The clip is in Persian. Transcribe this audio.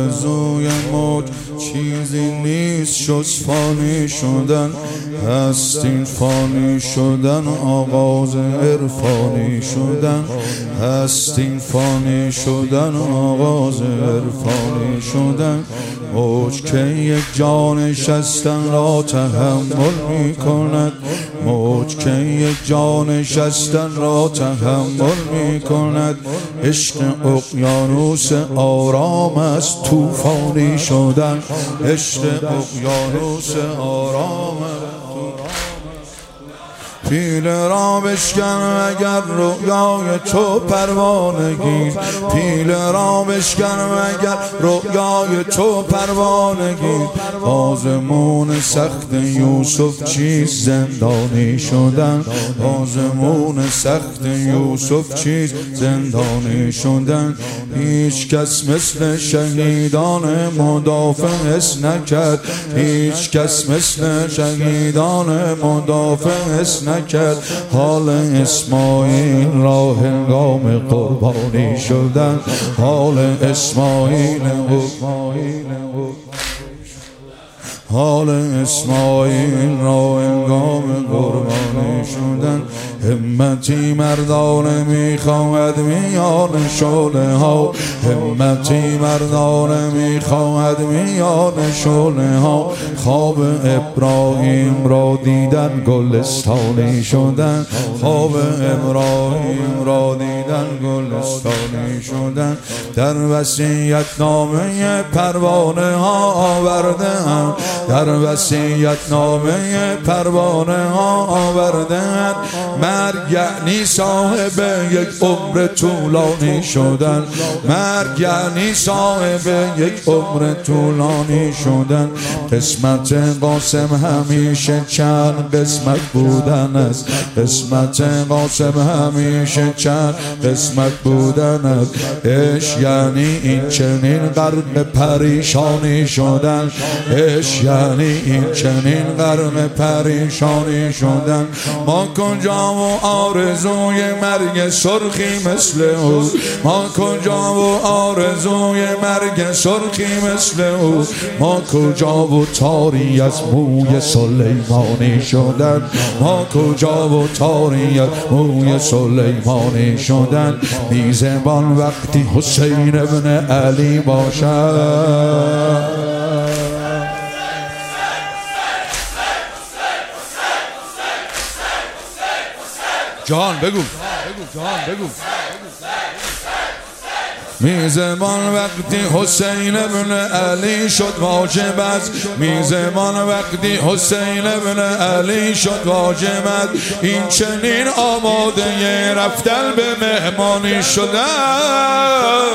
آرزوی موج چیزی نیست جز فانی شدن. هست این فانی شدن آغاز عرفانی شدن. هست این فانی شدن آغاز عرفانی شدن. موج که یک جا نشستن را تحمل می کند. موج که یک جا نشستن را تحمل می کند. عشق اقیانوس آرام از طوفانی شدن. عشق اقیانوس آرام پیله را بشکن اگر رویای تو پروانگی. پیله را بشکن اگر رویای تو پروانگی. آزمون سخت یوسف چیز زندانی شدن. آزمون سخت یوسف چیز زندانی شدن. هیچ کس مثل شهیدان مدافع حس نکرد. هیچ کس مثل شهیدان مدافع حس نکرد. حال اسماعیل را هنگام قربانی شدن. حال اسماعیل حال اسماعیل را هنگام قربانی شدن. همتی مردانه میخواهد میان شعله ها. همتی مردانه میخواهد میان شعله ها. خواب ابراهیم را دیدن گلستانی شدن. خواب ابراهیم را دیدن گلستانی شدن. در وصیت نامه پروانه ها آوردن. در وصیت نامه پروانه ها آوردن. مرگ یعنی صاحب یک عمر طولانی شدن. مرگ یعنی صاحب یک عمر طولانی شدن. قسمت قاسم همیشه چند قسمت بودن است. قسمت قاسم همیشه چند قسمت بودن است. عشق یعنی این چنین غرق پریشانی شدن. عشق یعنی این چنین غرق پریشانی شدن. ما کجا و آرزوی مرگ سرخی مثل او. ما کجا و آرزوی مرگ سرخی مثل او. ما کجا و تاری از موی سلیمانی شدن. ما کجا و تاری از موی سلیمانی شدن. میزبان وقتی حسین ابن علی باشد. جان بگو جان بگو. میزبان وقتی حسین ابن علی شد واجب است. میزبان وقتی حسین ابن علی شد واجب است. این چنین آماده رفتن به مهمانی شدن.